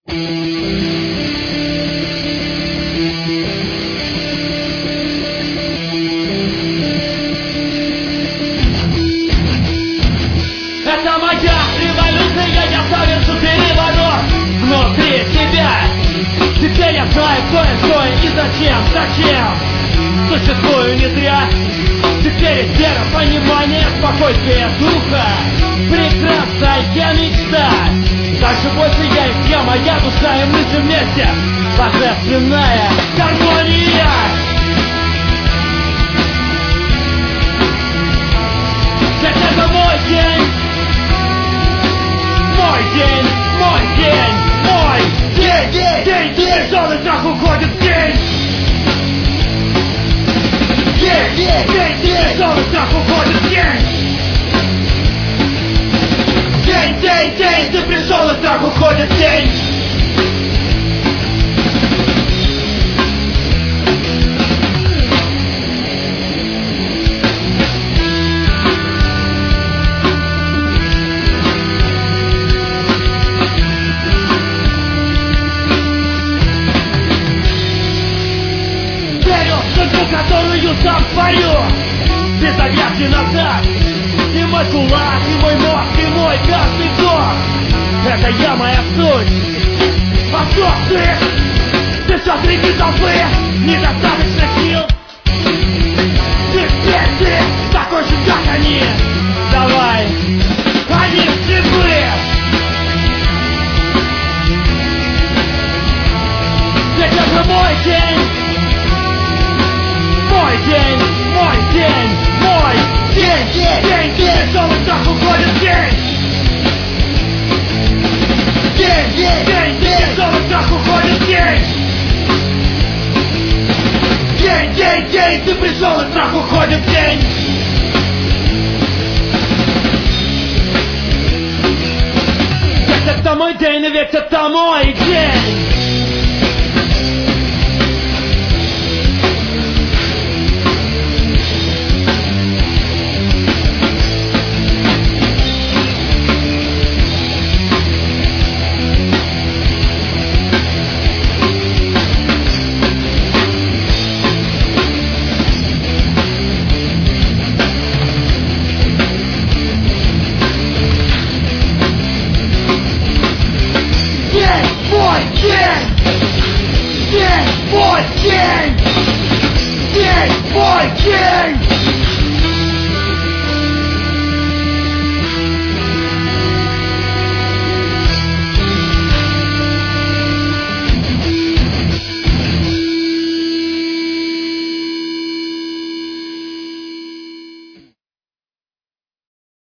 Это моя революция, я совершу переворот внутри себя. Теперь я знаю, кто и зачем существую не зря. Теперь есть вера, понимание, спокойствие духа, прекрасная мечта. Дальше больше я и моя душа и мысли вместе. Божественная гармония. Ведь это мой день. Мой день, мой день, мой день. День, тяжелый страх уходит день. День, тяжелый страх уходит день. День, ты пришел, и страх уходит день. Верю в судьбу, которую сам творю, без оглядки назад. И мой кулак, и мой мозг, и мой каждый вдох. Это я, моя суть. А кто ты все среди толпы, недостаточно сил. Теперь ты такой же, как они. Давай, они слепые. Ведь это мой день. Мой день, мой день, мой день, тяжелый страх уходит день. День, тяжелый страх уходит день. День, ты пришел, и страх уходит день. Ведь это мой день, и ведь это мой день. День, мой день, день, мой день.